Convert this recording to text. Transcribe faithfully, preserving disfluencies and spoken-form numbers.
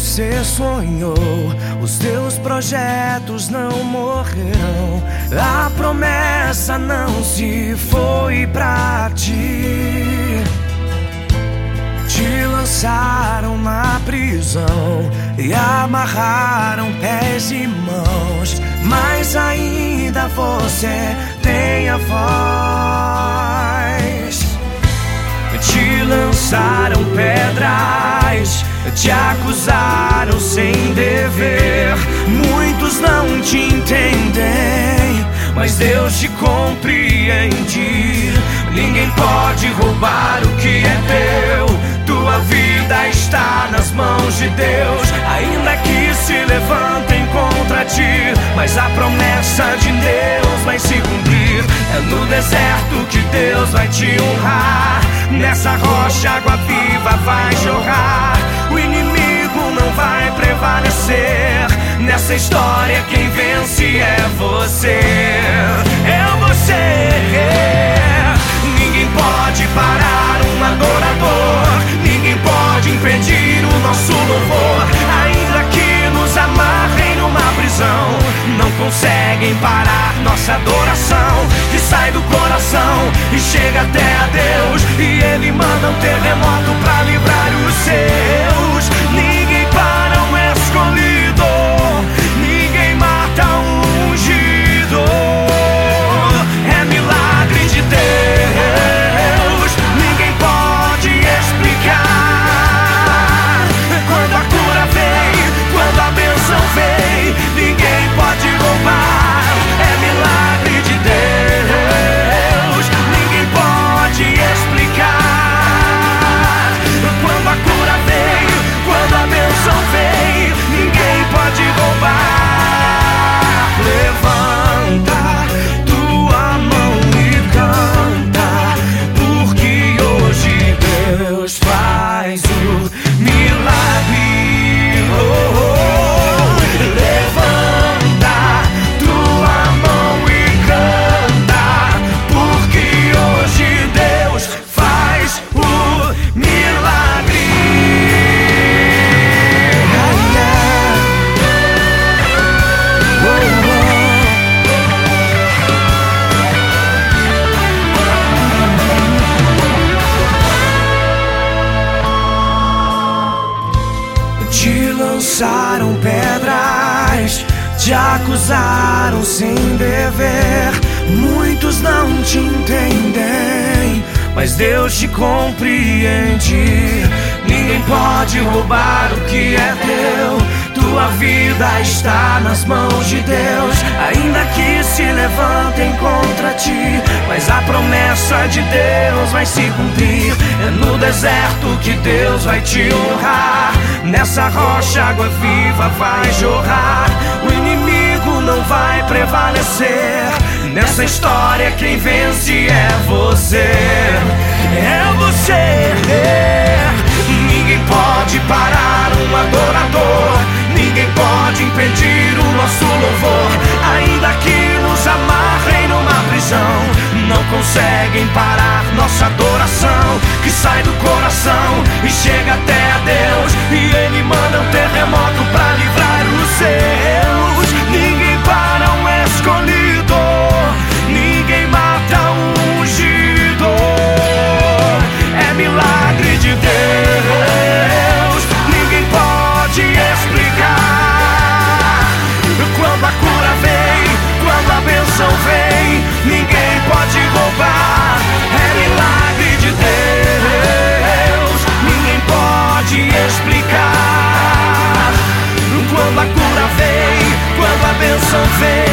você sonhou, os teus projetos não morrerão. A promessa não se foi pra ti. Te lançaram na prisão e amarraram pés e mãos, mas ainda você tem a voz. Te lançaram pedras, te acusaram sem dever. Muitos não te entendem, mas Deus te compreende. Ninguém pode roubar o que é teu. Tua vida está nas mãos de Deus. Ainda que se levantem contra ti, mas a promessa de Deus vai se cumprir. É no deserto que Deus vai te honrar. Nessa rocha água viva vai jorrar. O inimigo não vai prevalecer. Nessa história quem vence é você. É você. Ninguém pode parar um adorador. Ninguém pode impedir o nosso louvor. Ainda que nos amarrem numa prisão, não conseguem parar nossa adoração, que sai do coração e chega até a Deus. E Ele manda um terremoto pra livrar os seus. Ninguém para um escolhido, ninguém mata um ungido. É milagre de Deus, ninguém pode explicar. Quando a cura vem, quando a bênção vem, ninguém pode roubar. É milagre de Deus, ninguém pode explicar. Quando a cura vem, quando a bênção vem, ninguém pode roubar. Levanta tua mão e canta, porque hoje Deus faz o milagre. Oh, oh, oh. Levanta tua mão e canta, porque hoje Deus faz o milagre. Oh, oh. Te lançaram pedras, te acusaram sem dever. Muitos não te entendem, mas Deus te compreende. Ninguém pode roubar o que é teu. Tua vida está nas mãos de Deus. Ainda que se levantem contra ti, mas a promessa de Deus vai se cumprir. É no deserto que Deus vai te honrar. Nessa rocha água viva vai jorrar. O inimigo não vai prevalecer. Nessa história quem vence é você. É você. Ninguém pode parar um adorador. Ninguém pode impedir o nosso louvor. Ainda que nos amarrem numa prisão, não conseguem parar nossa adoração, que sai do coração e chega até a Deus. E Ele manda um terremoto pra livrar os seus. Ninguém para um escolhido, ninguém mata um ungido. É milagre de Deus, ninguém pode explicar. Quando a cura vem, quando a bênção vem, ninguém pode roubar. É milagre de Deus, ninguém pode explicar. Quando a cura vem, quando a bênção vem,